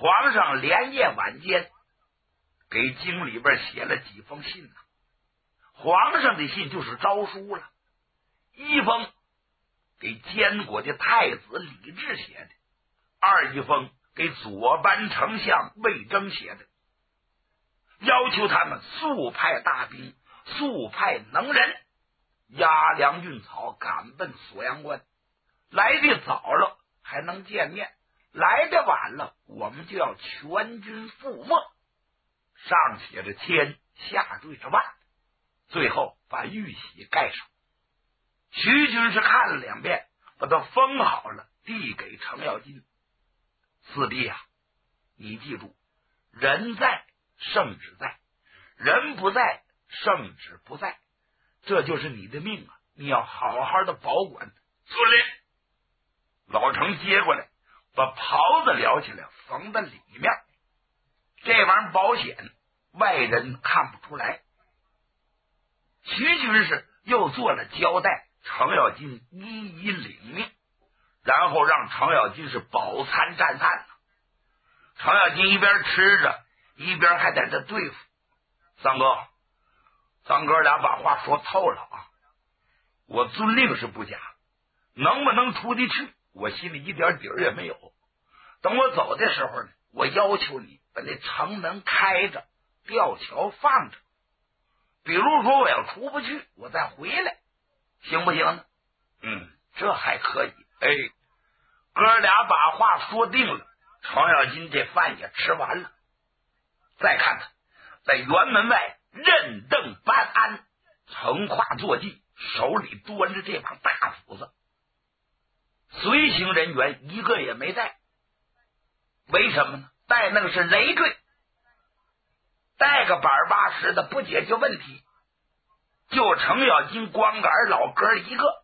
皇上连夜晚间给京里边写了几封信呢。皇上的信就是诏书了，一封给监国的太子李治写的，二一封给左班丞相魏征写的，要求他们速派大兵，速派能人，押粮运草，赶奔锁阳关。来的早了还能见面，来的晚了我们就要全军覆没。上写着千，下缀着万，最后把玉玺盖上。徐军是看了两遍，把它封好了，递给程咬金。四弟啊，你记住，人在圣旨在，人不在圣旨不在，这就是你的命啊，你要好好的保管。遵令。老程接过来，把袍子撩起来缝在里面，这玩意儿保险，外人看不出来。徐军士又做了交代，程咬金一一领命，然后让程咬金是饱餐战饭。程咬金一边吃着，一边还在这对付。三哥，咱哥俩把话说透了啊！我遵令是不假，能不能出得去，我心里一点底儿也没有。等我走的时候呢，我要求你把那城门开着，吊桥放着。比如说我要出不去，我再回来，行不行呢？这还可以。哥俩把话说定了，程咬金这饭也吃完了。再看看，在辕门外任凳班安，横跨坐骑，手里端着这把大斧子。随行人员一个也没带，为什么呢？带那个是累赘，带个板巴实的不解决问题。就程咬金光杆老哥一个，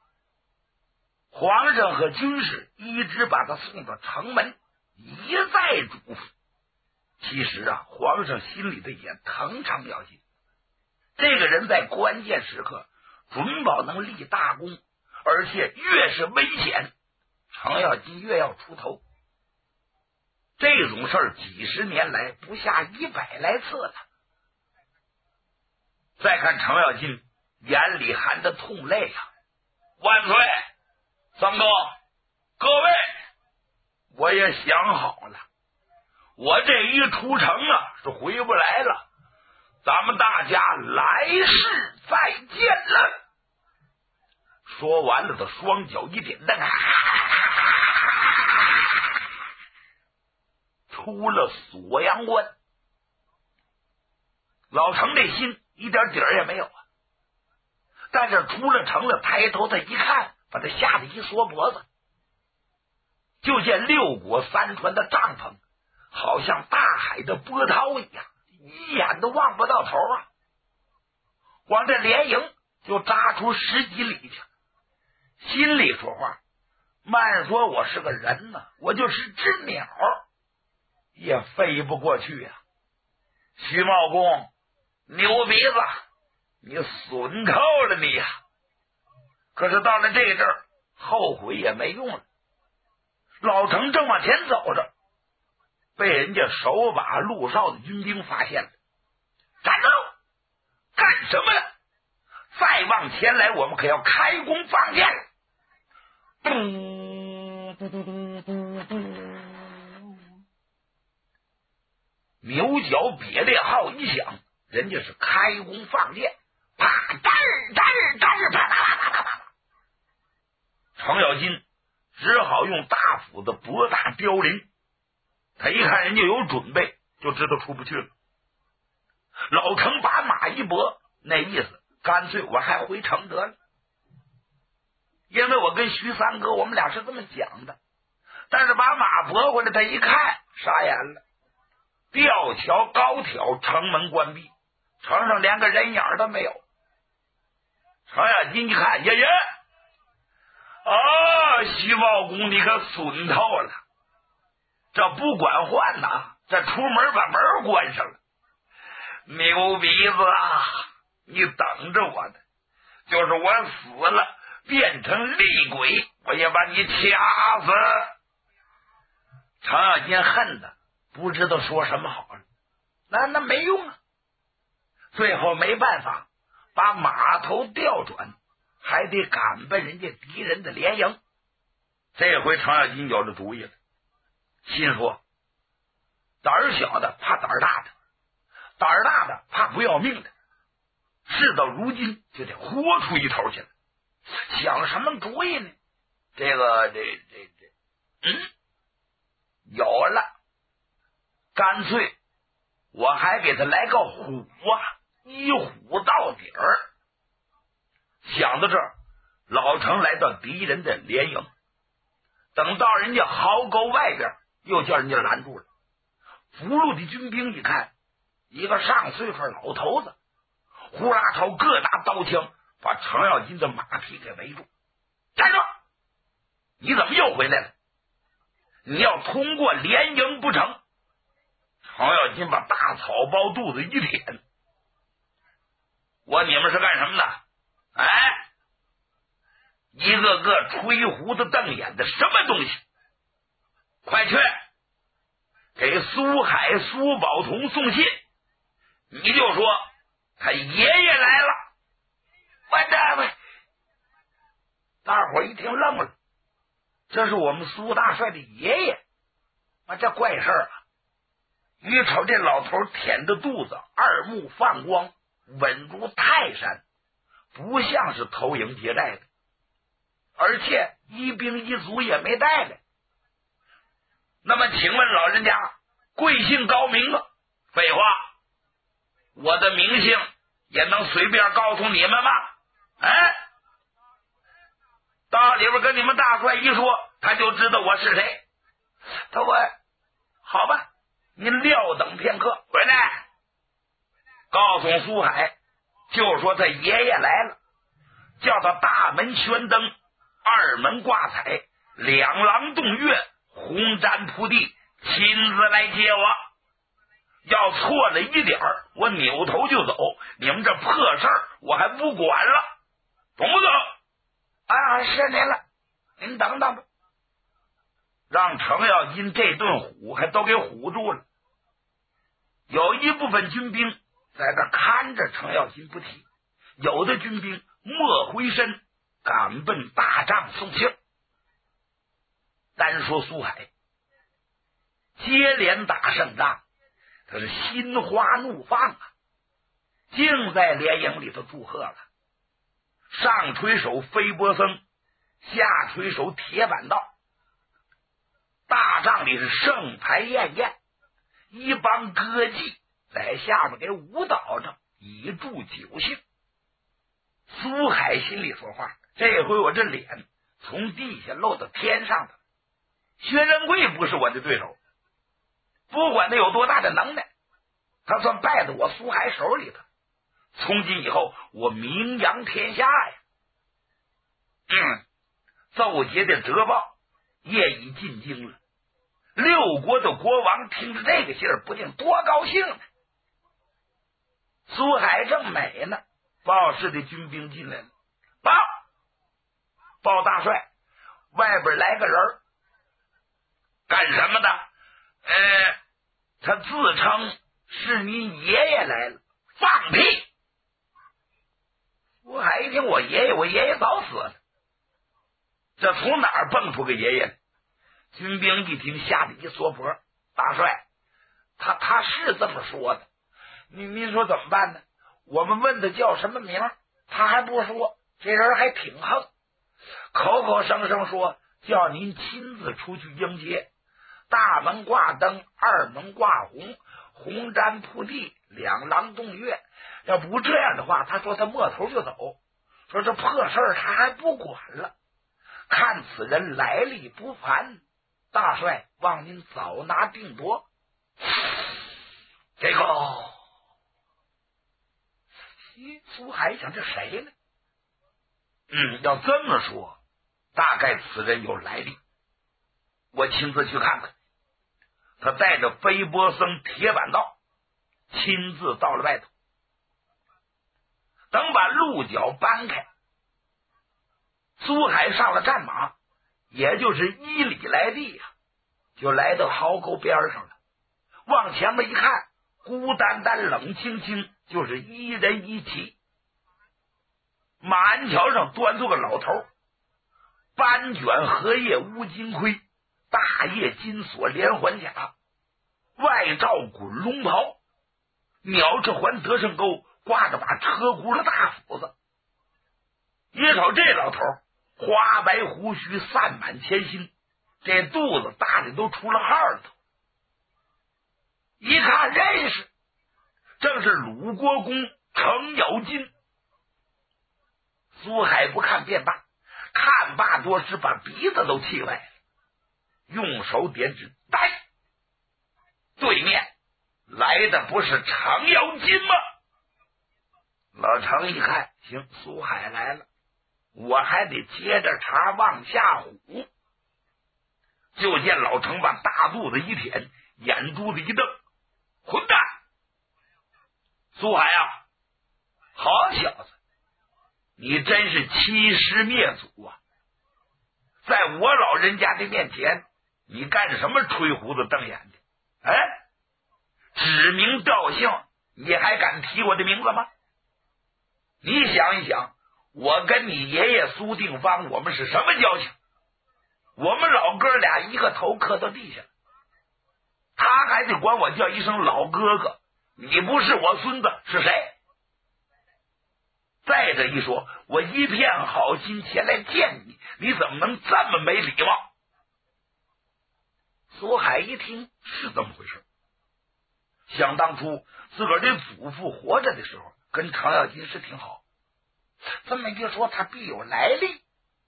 皇上和军士一直把他送到城门，一再嘱咐。其实啊，皇上心里头也疼程咬金，这个人在关键时刻准保能立大功，而且越是危险，程咬金越要出头。这种事儿几十年来不下100来次了。再看程咬金眼里含着痛泪啊！万岁，三哥，各位，我也想好了，我这一出城啊是回不来了，咱们大家来世再见了。说完了，他双脚一点蹬，出了锁阳关。老程这心一点底儿也没有啊，但是出了城了，抬头他一看，把他吓得一缩脖子。就见六国三川的帐篷好像大海的波涛一样，一眼都望不到头啊！往这连营就扎出10几里去，心里说话，慢说我是个人呢，我就是只鸟也飞不过去呀！徐茂公，牛鼻子，你损透了你呀！可是到了这阵儿，后悔也没用了。老程正往前走着，被人家手把路哨的军兵发现了。站住！干什么呀？再往前来，我们可要开弓放箭了！牛角别列号一响，人家是开弓放箭，啪噔噔噔啪啪啪啪啪。程咬金只好用大斧子博大凋零，他一看人家有准备，就知道出不去了。老程把马一搏，那意思干脆我还回城得了。因为我跟徐三哥我们俩是这么讲的，但是把马搏回来，他一看傻眼了，吊桥高挑，城门关闭，城上连个人影都没有。程咬金一看，爷爷徐茂公你可损透了，这不管换呐，这出门把门关上了。牛鼻子啊，你等着我的，就是我死了变成厉鬼，我也把你掐死。程咬金恨的不知道说什么好了。那没用啊，最后没办法，把马头调转，还得赶奔人家敌人的连营。这回程咬金有了主意了，心说胆儿小的怕胆儿大的，胆儿大的怕不要命的，事到如今就得豁出一头去了。想什么主意呢？有了，干脆我还给他来个虎啊，一虎到底儿。想到这儿，老程来到敌人的连营，等到人家壕沟外边，又叫人家拦住了。俘虏的军兵一看，一个上岁数老头子，呼啦朝各拿刀枪，把程咬金的马匹给围住。站住！你怎么又回来了？你要通过连营不成？程咬金把大草包肚子一舔，你们是干什么的？哎，一个个吹胡子瞪眼的什么东西？快去给苏海、苏宝同送信，你就说他爷爷来了。大伙一听愣了，这是我们苏大帅的爷爷，这怪事儿啊！一瞅这老头舔着肚子，二目放光，稳如泰山，不像是投营劫寨的，而且一兵一卒也没带来。那么请问老人家贵姓高明啊？废话，我的名姓也能随便告诉你们吗？到里边跟你们大帅一说，他就知道我是谁。好吧，您料等片刻，回来告诉苏海，就说他爷爷来了，叫他大门宣灯，二门挂彩，两廊洞月，红毡铺地，亲自来接我。要错了一点儿，我扭头就走，你们这破事儿我还不管了，懂不懂？是您了，您等等吧。让程咬金这顿唬还都给唬住了。有一部分军兵在这看着程咬金不提，有的军兵莫回身赶奔大帐送信。单说苏海接连打胜仗，他是心花怒放啊，竟在连营里头祝贺了。上垂手飞波僧，下垂手铁板道，大帐里是盛牌宴宴，一帮歌妓在下面给舞蹈着，以助酒兴。苏海心里说话，这回我这脸从地下露到天上的，薛仁贵不是我的对手，不管他有多大的能耐，他算败在我苏海手里头。从今以后我名扬天下呀。奏捷的折报业已进京了，六国的国王听着这个信儿不定多高兴呢。苏海正美呢，报事的军兵进来了，报大帅，外边来个人，干什么的？他自称是您爷爷来了。放屁！苏海一听我爷爷早死了，这从哪儿蹦出个爷爷？军兵一听吓得一缩脖。大帅，他是这么说的，您说怎么办呢？我们问他叫什么名，他还不说，这人还挺横，口口声声说叫您亲自出去迎接，大门挂灯，二门挂红，红毡铺地，两廊洞月。要不这样的话，他说他摸头就走，说这破事儿他还不管了。看此人来历不凡，大帅望您早拿定夺。这个苏海想这谁呢？要这么说，大概此人有来历，我亲自去看看。他带着飞波僧铁板道，亲自到了外头。等把鹿角搬开，苏海上了战马，也就是1里来地就来到壕沟边上了。 往前面一看，孤单单冷清清，就是一人一骑。马鞍桥上端坐个老头，斑卷荷叶乌金盔，大叶金锁连环甲，外罩滚龙袍，鸟翅环得胜钩，挂着把车轱辘大斧子。一瞅这老头，花白胡须散满前心，这肚子大的都出了号了。一看认识，正是鲁国公程咬金。苏海不看便罢，看罢多时，把鼻子都气歪了，用手点指，呆，对面来的不是程咬金吗？老程一看，行，苏海来了，我还得接着茬往下唬。就见老程把大肚子一舔，眼珠子一瞪，混蛋！苏海啊，好小子，你真是欺师灭祖啊！在我老人家的面前，你干什么吹胡子瞪眼的？哎，指名道姓，你还敢提我的名字吗？你想一想，我跟你爷爷苏定方，我们是什么交情？我们老哥俩一个头磕到地下，他还得管我叫一声老哥哥。你不是我孙子是谁？再者一说，我一片好心前来见你，你怎么能这么没礼貌？苏海一听是这么回事，想当初自个儿的祖父活着的时候，跟程咬金是挺好，这么一说，他必有来历。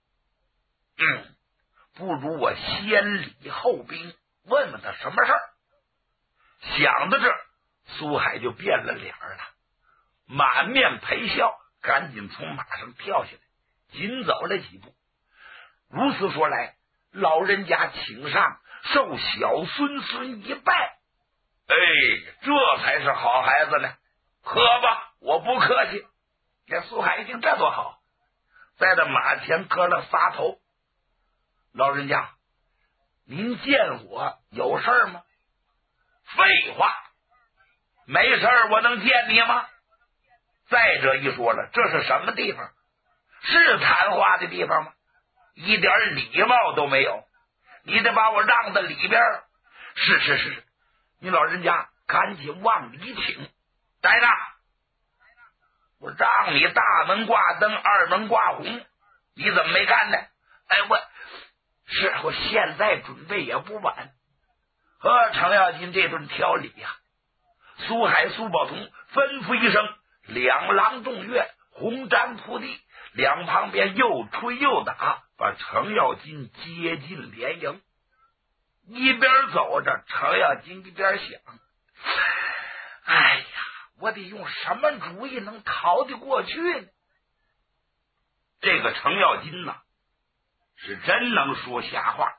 不如我先礼后兵，问问他什么事儿。想到这儿，苏海就变了脸了，满面陪笑，赶紧从马上跳下来，紧走了几步。如此说来，老人家请上，受小孙孙一拜。哎，这才是好孩子呢，喝吧，我不客气。这苏海一听，这多好，在这马前磕了仨头。老人家，您见我有事儿吗？废话，没事儿我能见你吗？再者一说了，这是什么地方？是谈话的地方吗？一点礼貌都没有，你得把我让到里边。是，你老人家赶紧往里请。呆着，我让你大门挂灯，二门挂红，你怎么没干呢？哎，我现在准备也不晚。和程咬金这顿挑理呀，苏海苏宝同吩咐一声，两郎动乐，红毡铺地，两旁边又吹又打，把程咬金接进连营。一边走着，程咬金一边想，哎呀，我得用什么主意能逃得过去呢？这个程咬金呐，是真能说瞎话。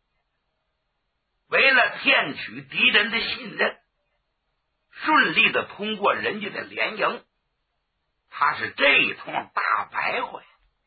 为了骗取敌人的信任，顺利的通过人家的连营，他是这一通大白活呀，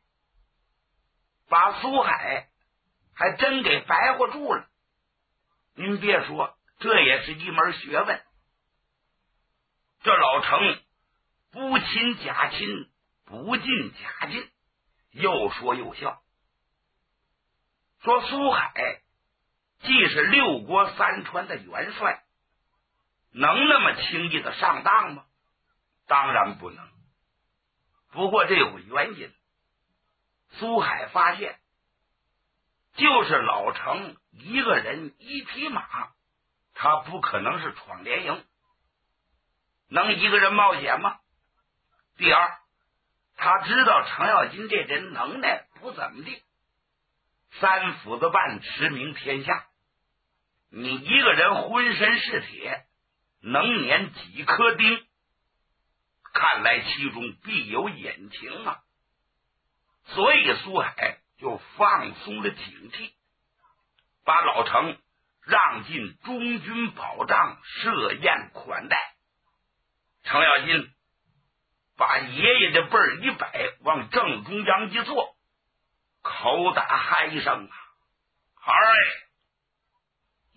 把苏海还真给白活住了。您别说，这也是一门学问。这老程不亲假亲，不近假近，又说又笑，说苏海既是六国三川的元帅，能那么轻易的上当吗？当然不能。不过这有个原因，苏海发现，就是老程一个人一匹马，他不可能是闯连营，能一个人冒险吗？第二，他知道程咬金这人能耐不怎么地，三斧子半驰名天下，你一个人浑身是铁，能碾几颗钉，看来其中必有隐情啊。所以苏海就放松了警惕，把老程让进中军保障，设宴款待。程咬金把爷爷的辈儿一摆，往正中央一坐，口打嗨声啊！好嘞，一辈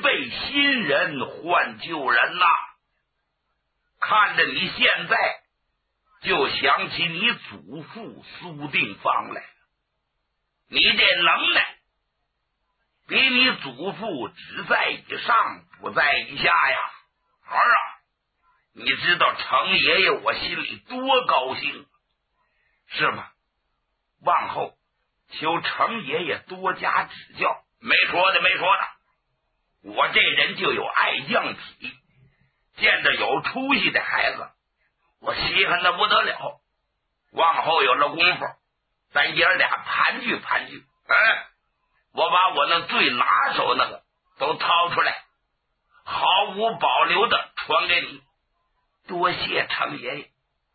为新人换旧人呐！看着你现在，就想起你祖父苏定方来了。你这能耐，比你祖父只在以上，不在以下呀！儿啊，你知道程爷爷我心里多高兴，是吗？往后求程爷爷多加指教。没说的，没说的。我这人就有爱将体，见着有出息的孩子，我稀罕的不得了。往后有了功夫，咱爷俩盘踞盘踞。我把我那最拿手那个都掏出来，毫无保留的传给你。多谢程爷爷。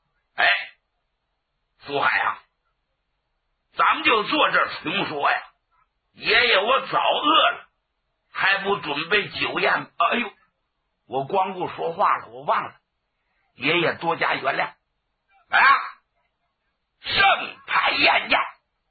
苏海啊，咱们就坐这儿穷说呀。爷爷我早饿了，还不准备酒宴。哎呦，我光顾说话了，我忘了，爷爷多加原谅。盛牌宴宴，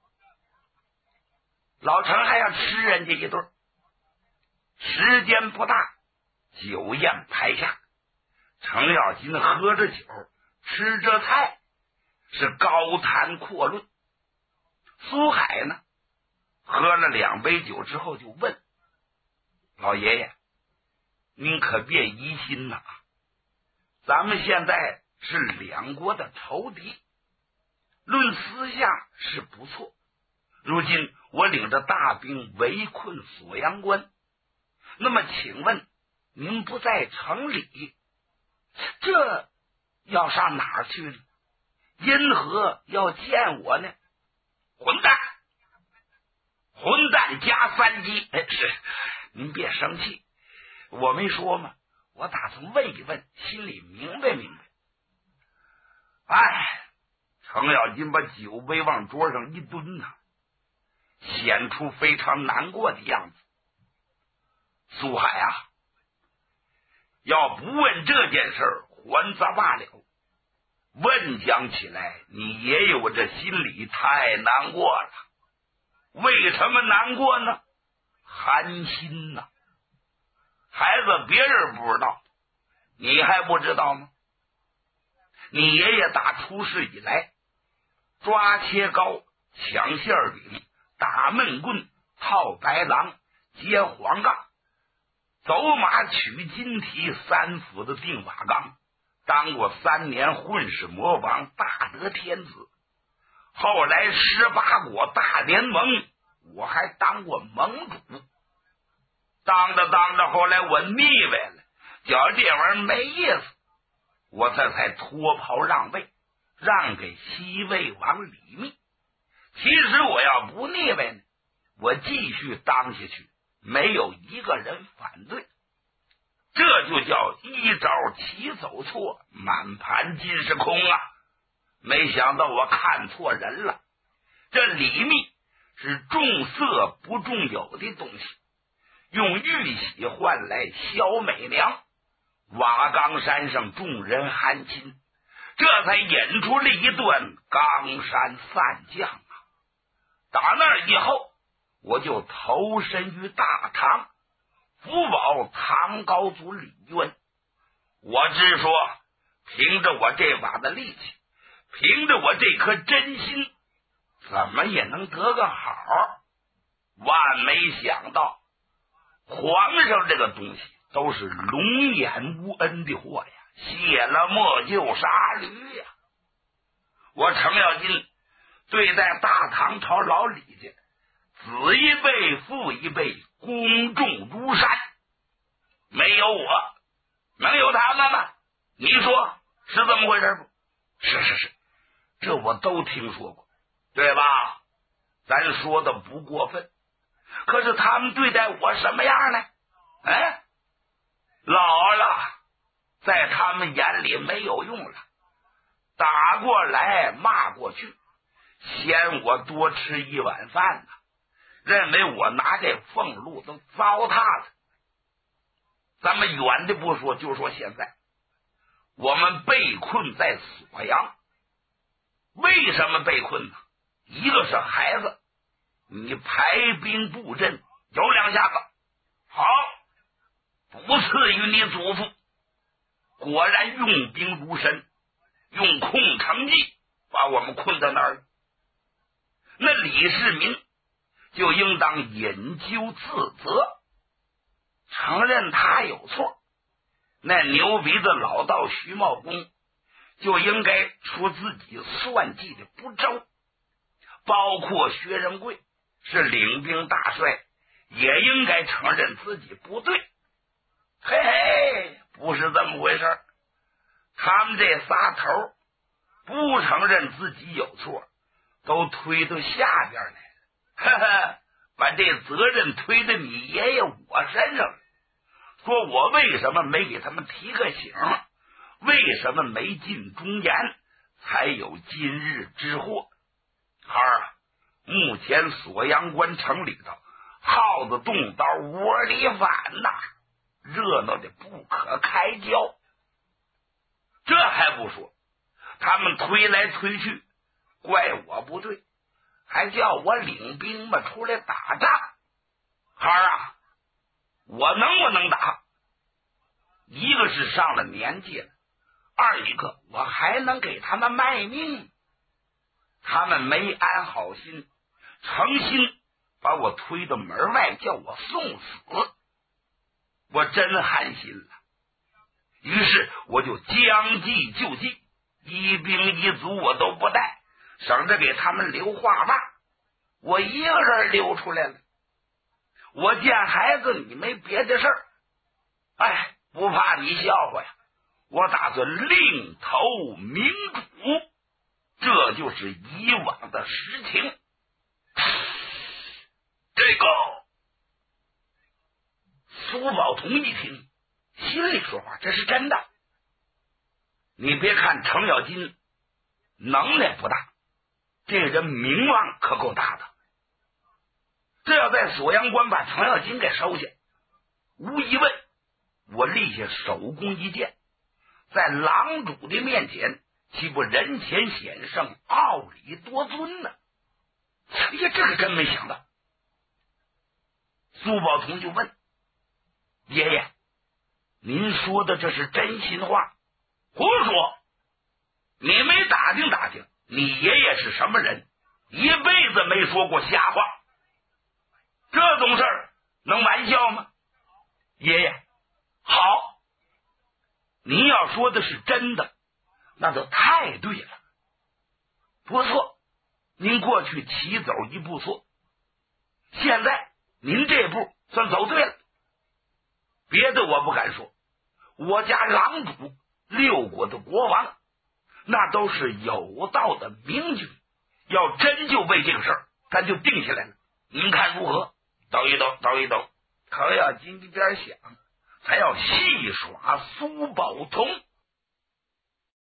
老程还要吃人家一顿。时间不大，酒宴排下，程咬金喝着酒，吃着菜，是高谈阔论。苏海呢，喝了2杯酒之后就问老爷爷，您可别疑心呐，咱们现在是两国的仇敌，论私下是不错，如今我领着大兵围困锁阳关，那么请问您不在城里，这要上哪儿去呢？因何要见我呢？混蛋，混蛋加3级。是，您别生气，我没说嘛，我打算问一问，心里明白明白。程咬金把酒杯往桌上一蹲呐，显出非常难过的样子。苏海啊，要不问这件事还则罢了，问讲起来，你爷爷我这心里太难过了。为什么难过呢？寒心呐。孩子，别人不知道，你还不知道吗？你爷爷打出世以来，抓切糕、抢馅饼、打闷棍、套白狼、接黄杠，走马取金蹄，3府的定瓦岗，当过3年混世魔王，大得天子。后来18国大联盟，我还当过盟主。当着后来我腻歪了，觉得这玩意儿没意思，我这才脱袍让位，让给西魏王李密。其实我要不腻歪呢，我继续当下去，没有一个人反对。这就叫一招棋走错，满盘尽是空啊！没想到我看错人了，这李密是重色不重友的东西，用玉玺换来小美娘，瓦岗山上众人寒亲，这才引出了一段冈山散将啊！打那以后，我就投身于大唐，辅保唐高祖李渊。我只说，凭着我这把的力气，凭着我这颗真心，怎么也能得个好。万没想到，皇上这个东西都是龙眼无恩的货呀，卸了磨就杀驴呀。我程咬金对待大唐朝老李家，子一辈父一辈，公众如山。没有我，能有他们吗？你说是这么回事不？是，这我都听说过，对吧？咱说的不过分。可是他们对待我什么样呢？老了，在他们眼里没有用了，打过来骂过去，嫌我多吃一碗饭呢，认为我拿这俸禄都糟蹋了。咱们远的不说，就说现在我们被困在锁阳。为什么被困呢？一个是孩子，你排兵布阵有2下子，好， 赐予你祖父。果然用兵如神，用空城计把我们困在那儿。那李世民就应当引咎自责，承认他有错。那牛鼻子老道徐茂公就应该说自己算计的不周，包括薛仁贵是领兵大帅，也应该承认自己不对。嘿嘿，不是这么回事，他们这仨头不承认自己有错，都推到下边来了，哈哈，把这责任推到你爷爷我身上了，说我为什么没给他们提个醒，为什么没尽忠言，才有今日之祸。孩儿，目前锁阳关城里头耗子动刀，窝里反呐，热闹的不可开交。这还不说，他们推来推去，怪我不对，还叫我领兵们出来打仗。孩儿啊，我能不能打？一个是上了年纪了，二一个我还能给他们卖命。他们没安好心，诚心把我推到门外，叫我送死，我真寒心了。于是我就将计就计，一兵一卒我都不带，省着给他们留话袜，我一个人溜出来了。我见孩子你没别的事儿，哎，不怕你笑话呀，我打算另投明主，这就是以往的实情。这个苏宝同一听，心里说话，这是真的。你别看程咬金能耐不大，这人名望可够大的。这要在锁阳关把程咬金给收下，无疑问我立下首功一件，在狼主的面前岂不人前显圣，傲礼多尊呢？哎呀，这个真没想到。苏宝同就问爷爷，您说的这是真心话？胡说！你没打听打听你爷爷是什么人，一辈子没说过瞎话，这种事儿能玩笑吗？爷爷，好，您要说的是真的，那就太对了。不错，您过去棋走一步错，现在您这步算走对了。别的我不敢说，我家狼主六国的国王，那都是有道的明君，要真就为这个事儿，咱就定下来了。您看如何？抖一抖，抖一抖。程咬金一边想，才要戏耍苏宝同。